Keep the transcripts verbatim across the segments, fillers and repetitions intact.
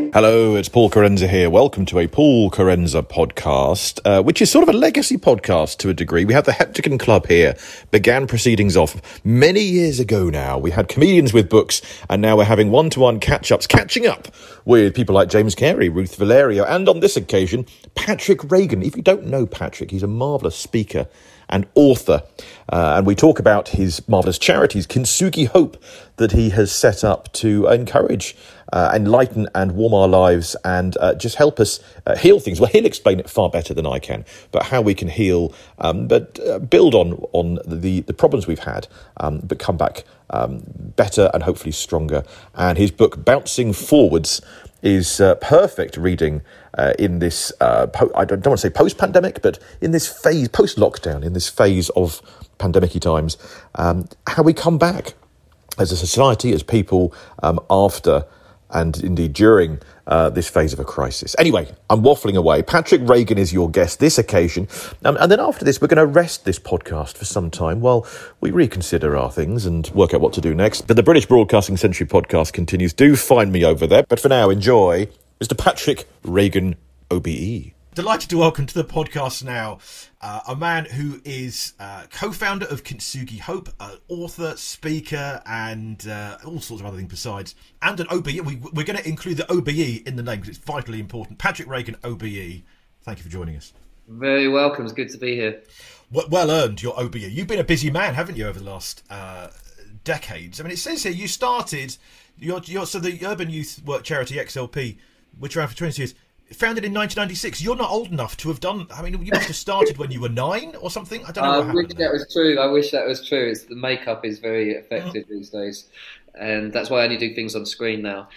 Hello, it's Paul Kerensa here. Welcome to a Paul Kerensa podcast, uh, which is sort of a legacy podcast to a degree. We have the Heptagon Club here, began proceedings off many years ago now. We had comedians with books, and now we're having one-to-one catch-ups, catching up with people like James Carey, Ruth Valerio, and on this occasion, Patrick Reagan. If you don't know Patrick, he's a marvellous speaker and author. Uh, and we talk about his marvellous charities, Kintsugi Hope, that he has set up to encourage, uh, enlighten and warm our lives and uh, just help us uh, heal things. Well, he'll explain it far better than I can, but how we can heal, um, but uh, build on on the, the problems we've had, um, but come back um, better and hopefully stronger. And his book, Bouncing Forwards, is uh, perfect reading uh, in this, uh, po- I don't, don't want to say post-pandemic, but in this phase, post-lockdown, in this phase of pandemic-y times, um, how we come back as a society, as people, um, after and indeed during uh, this phase of a crisis. Anyway, I'm waffling away. Patrick Reagan is your guest this occasion. Um, and then after this, we're going to rest this podcast for some time while we reconsider our things and work out what to do next. But the British Broadcasting Century podcast continues. Do find me over there. But for now, enjoy Mister Patrick Reagan, O B E. Delighted to welcome to the podcast now uh, a man who is uh, co-founder of Kintsugi Hope, uh, author, speaker, and uh, all sorts of other things besides, and an O B E. We, we're going to include the O B E in the name because it's vitally important. Patrick Reagan, O B E. Thank you for joining us. Very welcome. It's good to be here. Well, well earned, your O B E. You've been a busy man, haven't you, over the last uh, decades? I mean, it says here you started your, your so the Urban Youth Work Charity X L P, which ran for twenty years. Founded in nineteen ninety-six. You're not old enough to have done. I mean, you must have started when you were nine or something. I don't know. I what wish happened that there. was true. I wish that was true. It's the makeup is very effective oh. these days, and that's why I only do things on screen now.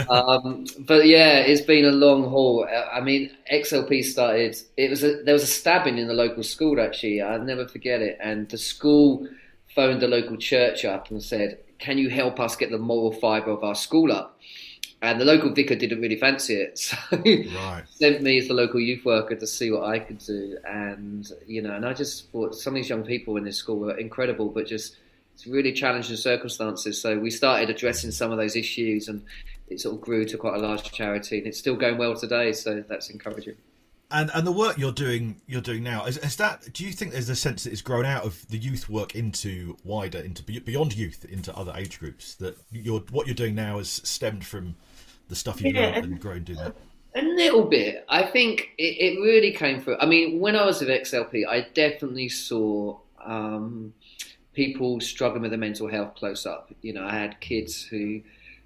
um, but yeah, it's been a long haul. I mean, X L P started. It was a, there was a stabbing in the local school. Actually, I'll never forget it. And the school phoned the local church up and said, "Can you help us get the moral fibre of our school up?" And the local vicar didn't really fancy it, so right. sent me as the local youth worker to see what I could do. And, you know, and I just thought some of these young people in this school were incredible, but just it's really challenging circumstances. So we started addressing some of those issues, and it sort of grew to quite a large charity. And it's still going well today, so that's encouraging. And and the work you're doing you're doing now is, is that? Do you think there's a sense that it's grown out of the youth work into wider, into beyond youth, into other age groups? That you're what you're doing now has stemmed from the stuff you've yeah, learned and grown doing that? A little bit. I think it, it really came through. I mean, when I was with X L P, I definitely saw um, people struggling with their mental health close up. You know, I had kids who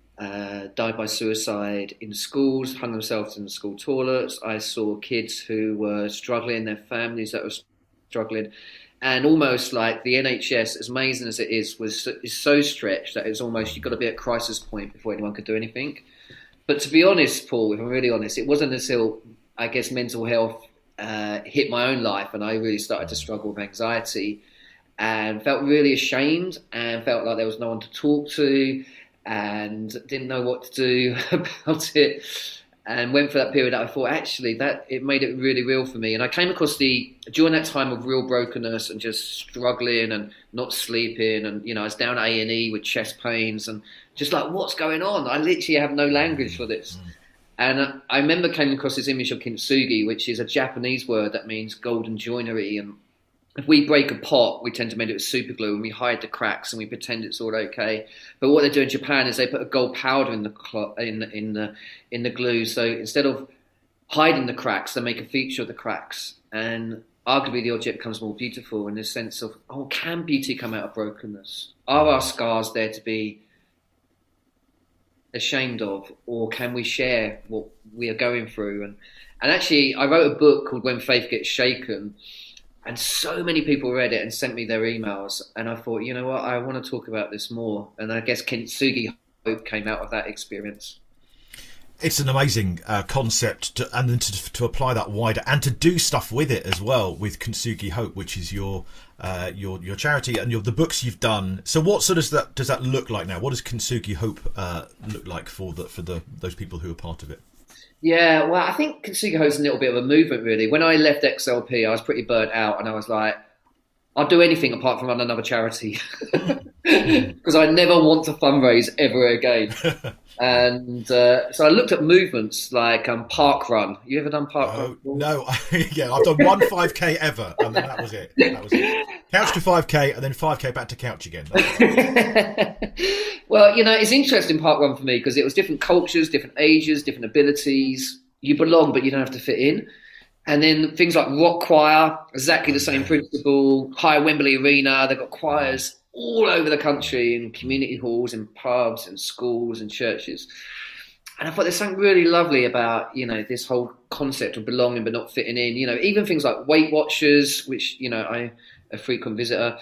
uh, died by suicide in schools, hung themselves in the school toilets. I saw kids who were struggling, their families that were struggling. And almost like the N H S, as amazing as it is, was is so stretched that it's almost you've got to be at crisis point before anyone could do anything. But to be honest, Paul, if I'm really honest, it wasn't until, I guess, mental health uh, hit my own life and I really started to struggle with anxiety and felt really ashamed and felt like there was no one to talk to and didn't know what to do about it, and went for that period that I thought, actually, that it made it really real for me. And I came across the, during that time of real brokenness and just struggling and not sleeping, and, you know, I was down at A and E with chest pains and just like, what's going on? I literally have no language for this. And I remember coming across this image of kintsugi, which is a Japanese word that means golden joinery. And if we break a pot, we tend to make it with super glue and we hide the cracks and we pretend it's all okay. But what they do in Japan is they put a gold powder in the cl- in in the in the glue. So instead of hiding the cracks, they make a feature of the cracks. And arguably the object becomes more beautiful in the sense of, oh, can beauty come out of brokenness? Are our scars there to be ashamed of, or can we share what we are going through? And and actually, I wrote a book called When Faith Gets Shaken, and so many people read it and sent me their emails. And I thought, you know what, I want to talk about this more. And I guess Kintsugi Hope came out of that experience. It's an amazing uh, concept, to, and then to, to apply that wider and to do stuff with it as well with Kintsugi Hope, which is your uh, your your charity and your the books you've done. So, what sort of does that does that look like now? What does Kintsugi Hope uh, look like for the for the those people who are part of it? Yeah, well, I think Kintsugi Hope is a little bit of a movement, really. When I left X L P, I was pretty burnt out, and I was like, I'll do anything apart from run another charity. because I never want to fundraise ever again. And uh, so I looked at movements like um, Park Run. You ever done Park Oh, Run? no, yeah, I've done one five K ever, and then that was it. That was it. Couch to five K, and then five K back to couch again. Well, you know, it's interesting Park Run for me because it was different cultures, different ages, different abilities. You belong, but you don't have to fit in. And then things like Rock Choir, exactly the same principle. High Wembley Arena, they've got choirs all over the country in community halls, in pubs, and schools, and churches. And I thought there's something really lovely about, you know, this whole concept of belonging but not fitting in. You know, even things like Weight Watchers, which, you know, I'm a frequent visitor,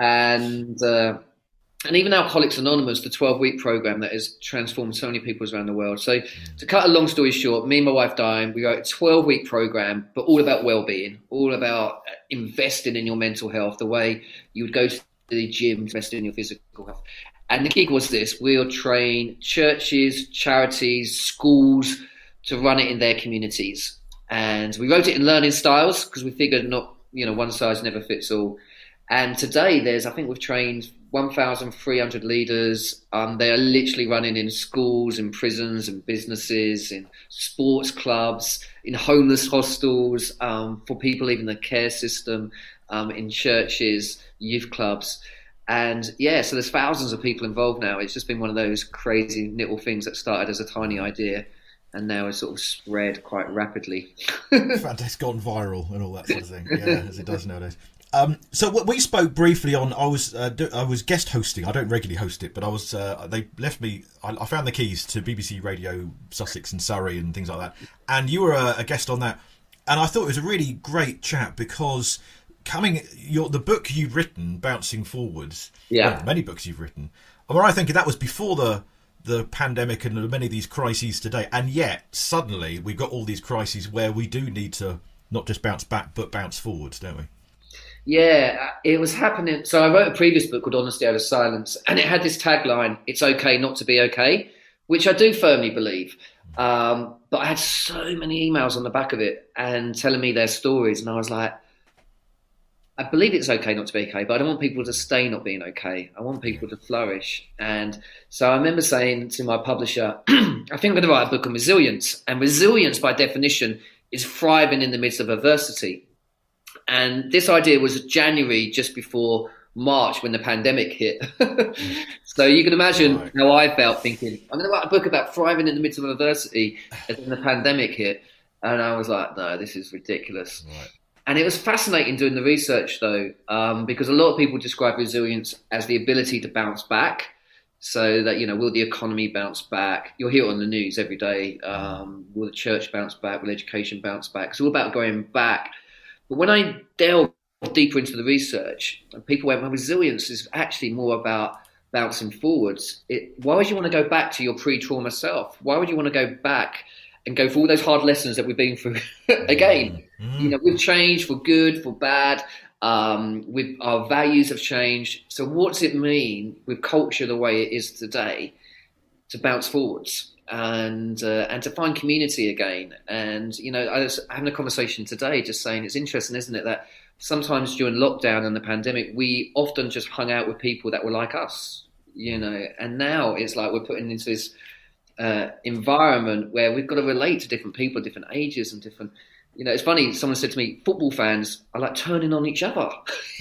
and uh, and even Alcoholics Anonymous, the twelve-week program that has transformed so many people around the world. So to cut a long story short, me and my wife, Diane, we wrote a twelve-week program, but all about well-being, all about investing in your mental health, the way you would go to the gym, invest in your physical health. And the gig was this: we'll train churches, charities, schools to run it in their communities. And we wrote it in learning styles because we figured not, you know, one size never fits all. And today there's, I think we've trained one thousand three hundred leaders. Um, they are literally running in schools, in prisons, in businesses, in sports clubs, in homeless hostels, um, for people even in the care system, um, in churches, youth clubs. And yeah, so there's thousands of people involved now. It's just been one of those crazy little things that started as a tiny idea and now has sort of spread quite rapidly. It's gone viral and all that sort of thing, yeah, as it does nowadays. Um, so we spoke briefly on. I was uh, do, I was guest hosting. I don't regularly host it, but I was. Uh, they left me. I, I found the keys to B B C Radio Sussex and Surrey and things like that. And you were a, a guest on that, and I thought it was a really great chat because coming your the book you've written, Bouncing Forwards. Yeah, well, many books you've written. I mean, I think that was before the the pandemic and many of these crises today, and yet suddenly we've got all these crises where we do need to not just bounce back but bounce forwards, don't we? Yeah, it was happening. So I wrote a previous book called Honesty Out of Silence, and it had this tagline, "It's okay not to be okay," which I do firmly believe. Um, but I had so many emails on the back of it and telling me their stories, and I was like, I believe it's okay not to be okay, but I don't want people to stay not being okay. I want people to flourish. And so I remember saying to my publisher, I think I'm going to write a book on resilience. And resilience, by definition, is thriving in the midst of adversity. And this idea was January, just before March, when the pandemic hit. So you can imagine right. how I felt thinking, I'm going to write a book about thriving in the midst of adversity, and then the pandemic hit. And I was like, no, this is ridiculous. Right. And it was fascinating doing the research, though, um, because a lot of people describe resilience as the ability to bounce back. So that, you know, will the economy bounce back? You'll hear it on the news every day. Um, will the church bounce back? Will education bounce back? It's all about going back. But when I delved deeper into the research, people went, well, resilience is actually more about bouncing forwards. It, why would you want to go back to your pre-trauma self? Why would you want to go back and go for all those hard lessons that we've been through again? Mm-hmm. You know, we've changed for good, for bad. Um, with our values have changed. So what does it mean with culture the way it is today to bounce forwards? And uh, and to find community again. And, you know, I was having a conversation today just saying it's interesting, isn't it, that sometimes during lockdown and the pandemic, we often just hung out with people that were like us, you know, and now it's like we're putting into this uh, environment where we've got to relate to different people, different ages and different, you know, it's funny, someone said to me, football fans are like turning on each other.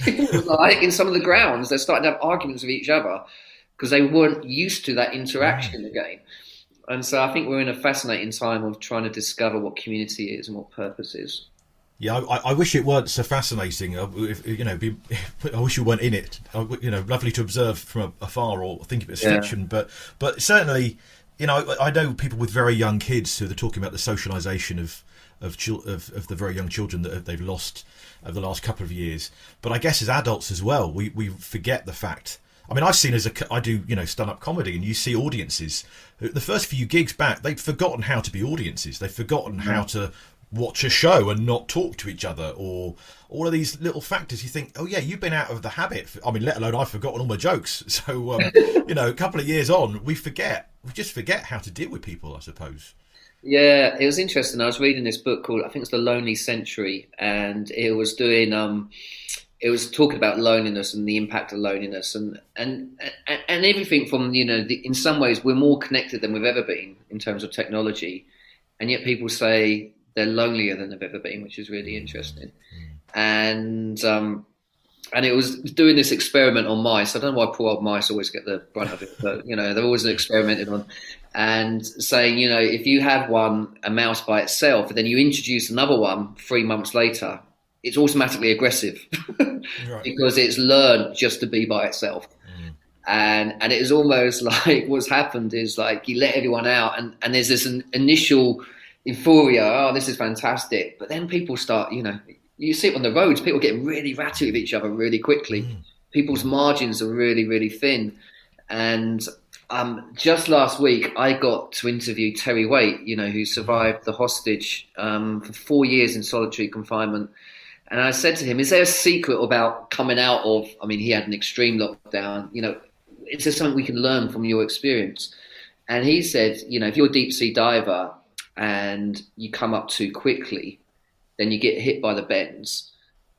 Like in some of the grounds, they're starting to have arguments with each other because they weren't used to that interaction again. And so I think we're in a fascinating time of trying to discover what community is and what purpose is. Yeah, I, I wish it weren't so fascinating. Uh, if, you know, be, I wish you weren't in it. Uh, you know, lovely to observe from afar or think of it as yeah. fiction, but but certainly, you know, I, I know people with very young kids who are talking about the socialisation of of, of of the very young children that they've lost over the last couple of years. But I guess as adults as well, we we forget the fact. I mean, I've seen as a, I do, you know, stand-up comedy, and you see audiences, the first few gigs back, they've forgotten how to be audiences. They've forgotten yeah. how to watch a show and not talk to each other, or all of these little factors. You think, oh yeah, you've been out of the habit. I mean, let alone I've forgotten all my jokes. So, um, you know, a couple of years on, we forget, we just forget how to deal with people, I suppose. Yeah, it was interesting. I was reading this book called, I think it's The Lonely Century, and it was doing, um, it was talking about loneliness and the impact of loneliness, and and and, and everything from, you know, the, in some ways we're more connected than we've ever been in terms of technology, and yet people say they're lonelier than they've ever been, which is really interesting. And um, and it was doing this experiment on mice. I don't know why poor old mice always get the brunt of it, but, you know, they're always experimented on, and saying, you know, if you have one, a mouse by itself, and then you introduce another one three months later, it's automatically aggressive right. because it's learned just to be by itself. Mm. And and it is almost like what's happened is like you let everyone out, and, and there's this an initial euphoria, oh, this is fantastic. But then people start, you know, you see it on the roads, people get really ratty with each other really quickly. Mm. People's margins are really, really thin. And um, just last week, I got to interview Terry Waite, you know, who survived the hostage um, for four years in solitary confinement. And I said to him, is there a secret about coming out of, I mean, he had an extreme lockdown, you know, is there something we can learn from your experience? And he said, you know, if you're a deep sea diver and you come up too quickly, then you get hit by the bends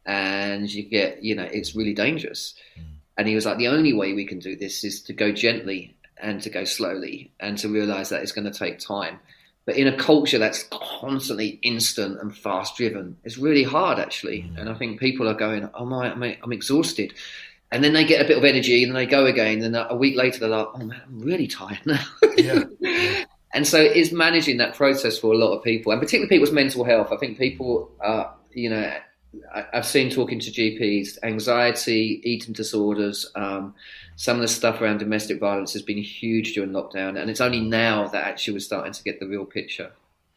and you get, you know, it's really dangerous. Mm. And he was like, the only way we can do this is to go gently and to go slowly and to realize that it's going to take time. But in a culture that's constantly instant and fast driven, it's really hard, actually. Mm. And I think people are going, oh my, I'm, I'm exhausted. And then they get a bit of energy and then they go again. And a week later, they're like, oh man, I'm really tired now. Yeah. Yeah. And so it's managing that process for a lot of people, and particularly people's mental health. I think people, uh, you know, I've seen talking to G Ps, anxiety, eating disorders, um, some of the stuff around domestic violence has been huge during lockdown, and it's only now that actually we're starting to get the real picture.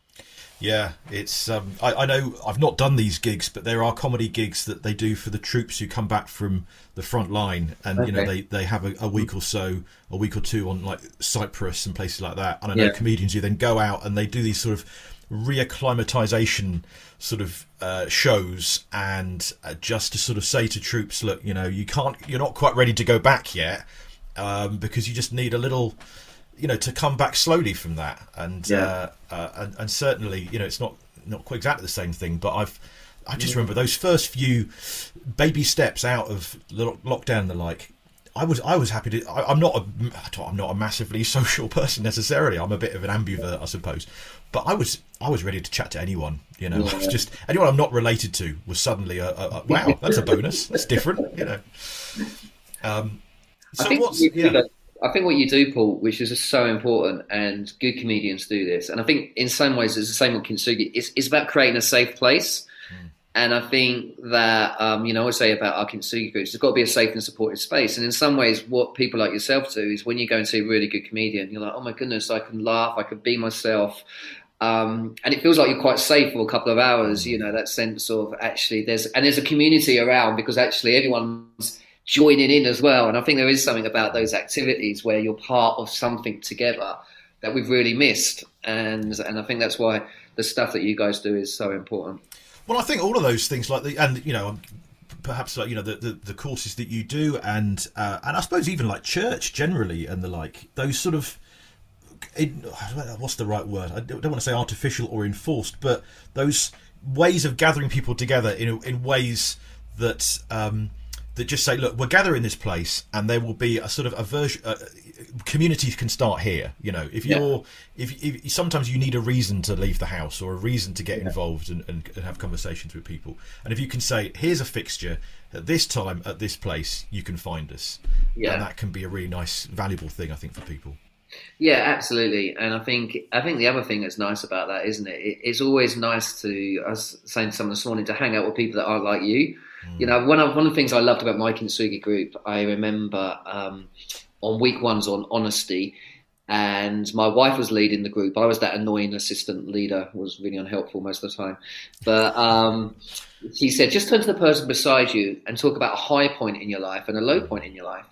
Yeah, it's. Um, I, I know I've not done these gigs, but there are comedy gigs that they do for the troops who come back from the front line, and okay. you know they, they have a, a week or so, a week or two on like Cyprus and places like that. And I know yeah. comedians who then go out and they do these sort of reacclimatization sort of uh, shows, and uh, just to sort of say to troops, look, you know, you can't, you're not quite ready to go back yet, um, because you just need a little, you know, to come back slowly from that. And yeah. uh, uh, and, and certainly, you know, it's not not quite exactly the same thing, but I've I just remember those first few baby steps out of the lockdown and the like. I was I was happy to. I, I'm not a I'm not a massively social person necessarily. I'm a bit of an ambivert, I suppose. But I was I was ready to chat to anyone. You know, yeah. just anyone I'm not related to was suddenly a, a, a wow. That's a bonus. That's different. You know. Um, so I think what's you, yeah. I think what you do, Paul, which is just so important, and good comedians do this. And I think in some ways it's the same with Kintsugi. It's it's about creating a safe place. And I think that, um, you know, I always say about our Kintsugi groups, there's got to be a safe and supportive space. And in some ways, what people like yourself do is when you go and see a really good comedian, you're like, oh my goodness, I can laugh, I can be myself. Um, and it feels like you're quite safe for a couple of hours, you know, that sense of actually there's, and there's a community around because actually everyone's joining in as well. And I think there is something about those activities where you're part of something together that we've really missed. And, and I think that's why the stuff that you guys do is so important. Well, I think all of those things, like the, and you know, perhaps like you know the, the, the courses that you do, and uh, and I suppose even like church generally and the like, those sort of, it, what's the right word? I don't want to say artificial or enforced, but those ways of gathering people together in in ways that um, that just say, look, we're gathering this place, and there will be a sort of a version. Uh, communities can start here. You know, if you're, yeah. if, if sometimes you need a reason to leave the house or a reason to get yeah. involved and, and, and have conversations with people, and if you can say, here's a fixture at this time at this place, you can find us. Yeah, and that can be a really nice, valuable thing, I think, for people. Yeah, absolutely. And I think I think the other thing that's nice about that, isn't it? it it's always nice to, I was saying to someone this morning, to hang out with people that aren't like you. Mm. You know, one of one of the things I loved about my Kintsugi group, I remember. Um, on week one's on honesty, and my wife was leading the group. I was that annoying assistant leader, was really unhelpful most of the time. But um, she said, just turn to the person beside you and talk about a high point in your life and a low point in your life.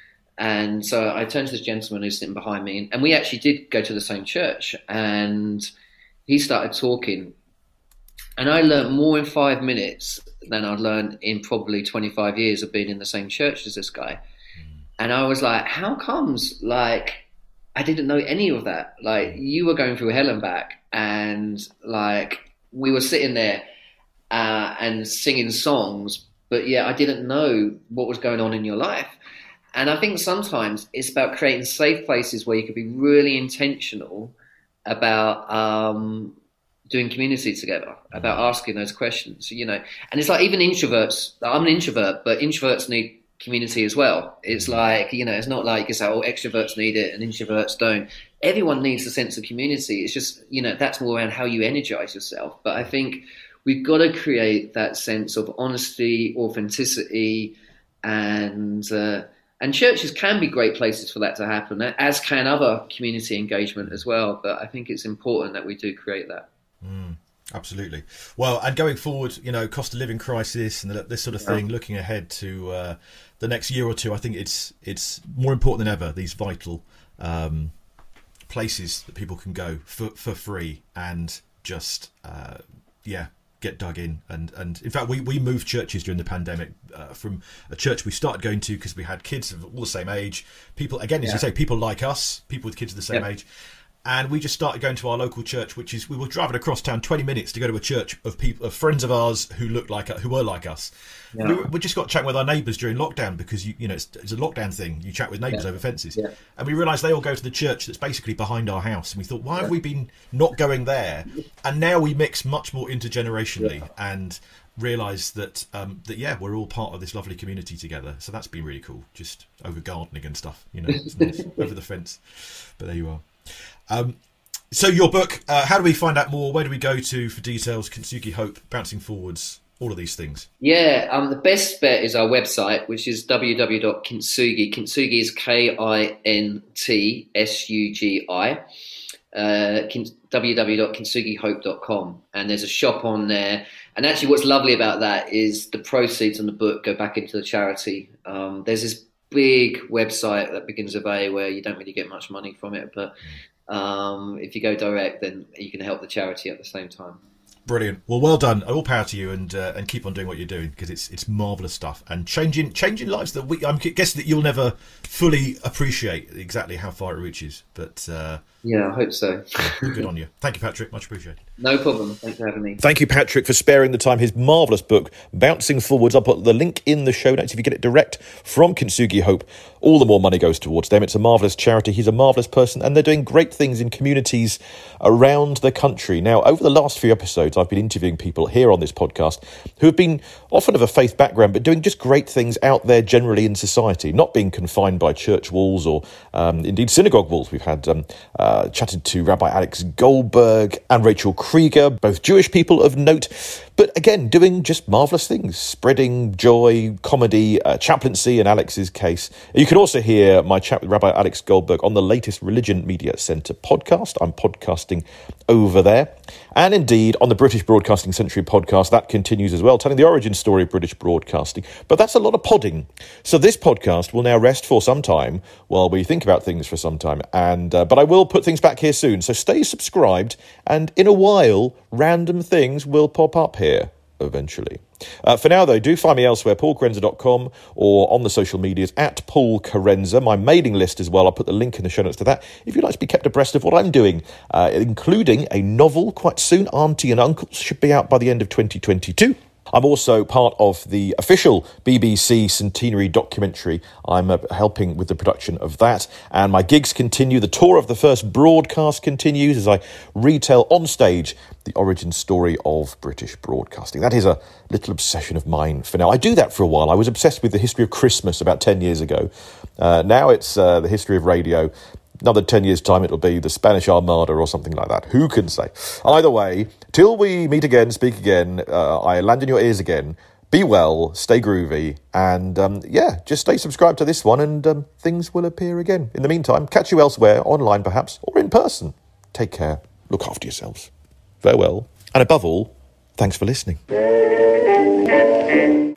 And so I turned to this gentleman who's sitting behind me, and, and we actually did go to the same church, and he started talking. And I learned more in five minutes than I'd learned in probably twenty-five years of being in the same church as this guy. And I was like, how comes, like, I didn't know any of that. Like, you were going through hell and back, and, like, we were sitting there uh, and singing songs, but yeah, I didn't know what was going on in your life. And I think sometimes it's about creating safe places where you can be really intentional about um, doing community together, about asking those questions, you know. And it's like even introverts, I'm an introvert, but introverts need community as well. It's like, you know, it's not like you say, oh, extroverts need it and introverts don't. Everyone needs a sense of community. It's just, you know, that's more around how you energize yourself. But I think we've got to create that sense of honesty, authenticity, and uh, and churches can be great places for that to happen, as can other community engagement as well. But I think it's important that we do create that. Mm, absolutely. Well, and going forward, you know, cost of living crisis and this sort of thing, yeah. looking ahead to uh, the next year or two, I think it's it's more important than ever, these vital um, places that people can go for, for free and just, uh, yeah, get dug in. And, and in fact, we, we moved churches during the pandemic uh, from a church we started going to because we had kids of all the same age. People, again, as yeah. you say, people like us, people with kids of the same yeah. age. And we just started going to our local church, which is we were driving across town twenty minutes to go to a church of people, of friends of ours who looked like who were like us. Yeah. We, we just got chatting with our neighbours during lockdown because you you know it's, it's a lockdown thing. You chat with neighbours yeah. over fences, yeah. and we realised they all go to the church that's basically behind our house. And we thought, why have yeah. we been not going there? And now we mix much more intergenerationally yeah. and realise that um, that yeah, we're all part of this lovely community together. So that's been really cool. Just over gardening and stuff, you know, it's nice. Over the fence. But there you are. Um, so your book, uh, how do we find out more? Where do we go to for details? Kintsugi Hope, Bouncing Forwards, all of these things. Yeah, um, the best bet is our website, which is w w w dot kintsugi. Kintsugi is K I N T S U G I. Uh, w w w dot kintsugi hope dot com, and there's a shop on there. And actually, what's lovely about that is the proceeds on the book go back into the charity. Um, there's this big website that begins with A where you don't really get much money from it, but um, if you go direct, then you can help the charity at the same time. Brilliant. Well, well done. All power to you, and uh, and keep on doing what you're doing because it's it's marvellous stuff and changing changing lives that we. I'm guessing that you'll never fully appreciate exactly how far it reaches, but uh, yeah, I hope so. Good on you. Thank you, Patrick. Much appreciated. No problem. Thanks for having me. Thank you, Patrick, for sparing the time. His marvellous book, Bouncing Forwards. I'll put the link in the show notes. If you get it direct from Kintsugi Hope, all the more money goes towards them. It's a marvellous charity. He's a marvellous person, and they're doing great things in communities around the country. Now, over the last few episodes, I've been interviewing people here on this podcast who have been often of a faith background, but doing just great things out there generally in society, not being confined by church walls or um, indeed synagogue walls. We've had um, uh, chatted to Rabbi Alex Goldberg and Rachel Krieger, both Jewish people of note, but again, doing just marvellous things, spreading joy, comedy, uh, chaplaincy in Alex's case. You can also hear my chat with Rabbi Alex Goldberg on the latest Religion Media Centre podcast. I'm podcasting over there. And indeed, on the British Broadcasting Century podcast, that continues as well, telling the origin story of British broadcasting. But that's a lot of podding. So this podcast will now rest for some time while we think about things for some time. And uh, but I will put things back here soon. So stay subscribed. And in a while, random things will pop up here eventually. Uh, for now, though, do find me elsewhere, paul carenza dot com, or on the social medias at Paul Carenza. My mailing list as well, I'll put the link in the show notes to that. If you'd like to be kept abreast of what I'm doing, uh, including a novel quite soon, Auntie and Uncles, should be out by the end of twenty twenty-two. I'm also part of the official B B C Centenary documentary. I'm uh, helping with the production of that. And my gigs continue. The tour of the first broadcast continues as I retell on stage the origin story of British broadcasting. That is a little obsession of mine for now. I do that for a while. I was obsessed with the history of Christmas about ten years ago. Uh, now it's uh, the history of radio. Another ten years' time, it'll be the Spanish Armada or something like that. Who can say? Either way, till we meet again, speak again, uh, I land in your ears again. Be well, stay groovy, and um, yeah, just stay subscribed to this one and um, things will appear again. In the meantime, catch you elsewhere, online perhaps, or in person. Take care. Look after yourselves. Farewell. And above all, thanks for listening.